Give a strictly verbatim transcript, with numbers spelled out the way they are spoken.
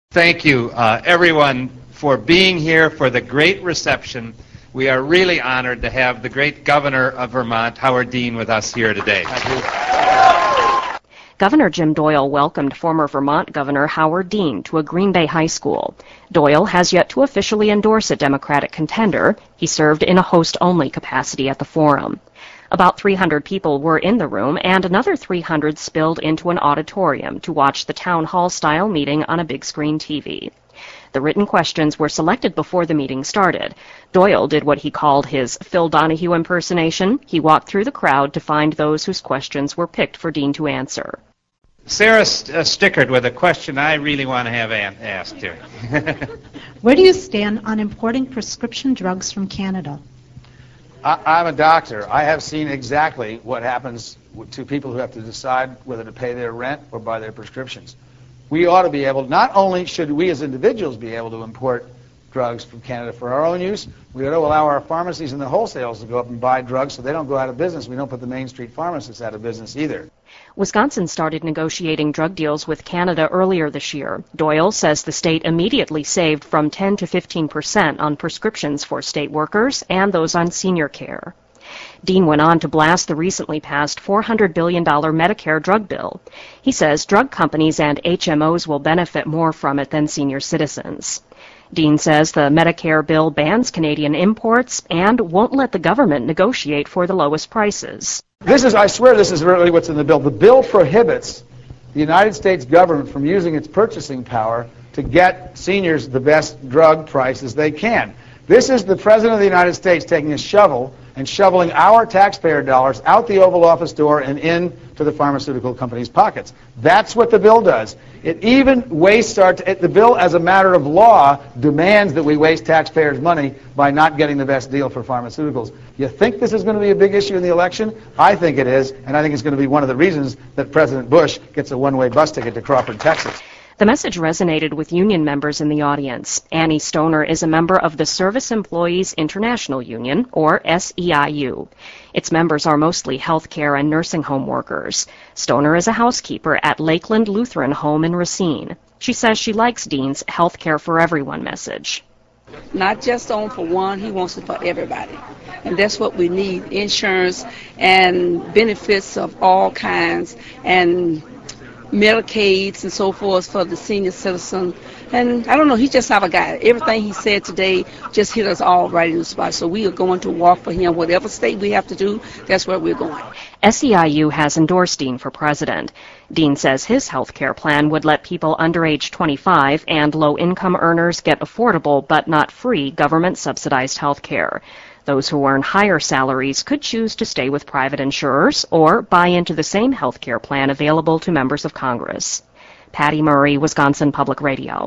Thank you, uh, everyone, for being here, for the great reception. We are really honored to have the great governor of Vermont, Howard Dean, with us here today. Thank you. Governor Jim Doyle welcomed former Vermont Governor Howard Dean to a Green Bay high school. Doyle has yet to officially endorse a Democratic contender. He served in a host-only capacity at the forum. About three hundred people were in the room, and another three hundred spilled into an auditorium to watch the town hall-style meeting on a big-screen T V. The written questions were selected before the meeting started. Doyle did what he called his Phil Donahue impersonation. He walked through the crowd to find those whose questions were picked for Dean to answer. Sarah st- uh, stickered with a question I really want to have an- asked here. Where do you stand on importing prescription drugs from Canada? I'm a doctor. I have seen exactly what happens to people who have to decide whether to pay their rent or buy their prescriptions. We ought to be able, not only should we as individuals be able to import drugs from Canada for our own use, we ought to allow our pharmacies and the wholesalers to go up and buy drugs so they don't go out of business. We don't put the Main Street pharmacists out of business either. Wisconsin started negotiating drug deals with Canada earlier this year. Doyle says the state immediately saved from ten to fifteen percent on prescriptions for state workers and those on senior care. Dean went on to blast the recently passed four hundred billion dollars Medicare drug bill. He says drug companies and H M Os will benefit more from it than senior citizens. Dean says the Medicare bill bans Canadian imports and won't let the government negotiate for the lowest prices. This is, I swear this is really what's in the bill. The bill prohibits the United States government from using its purchasing power to get seniors the best drug prices they can. This is the President of the United States taking a shovel and shoveling our taxpayer dollars out the Oval Office door and into the pharmaceutical companies' pockets. That's what the bill does. It even wastes our, t- the bill as a matter of law demands that we waste taxpayers' money by not getting the best deal for pharmaceuticals. You think this is going to be a big issue in the election? I think it is, and I think it's going to be one of the reasons that President Bush gets a one-way bus ticket to Crawford, Texas. The message resonated with union members in the audience. Annie Stoner is a member of the Service Employees International Union, or S E I U. Its members are mostly healthcare and nursing home workers. Stoner is a housekeeper at Lakeland Lutheran Home in Racine. She says she likes Dean's Healthcare for Everyone message. Not just on for one, he wants it for everybody. And that's what we need, insurance and benefits of all kinds, and Medicaids and so forth for the senior citizen. And I don't know, he's just our guy. Everything he said today just hit us all right in the spot. So we are going to walk for him. Whatever state we have to do, that's where we're going. S E I U has endorsed Dean for president. Dean says his health care plan would let people under age twenty-five and low-income earners get affordable but not free government-subsidized health care. Those who earn higher salaries could choose to stay with private insurers or buy into the same health care plan available to members of Congress. Patty Murray, Wisconsin Public Radio.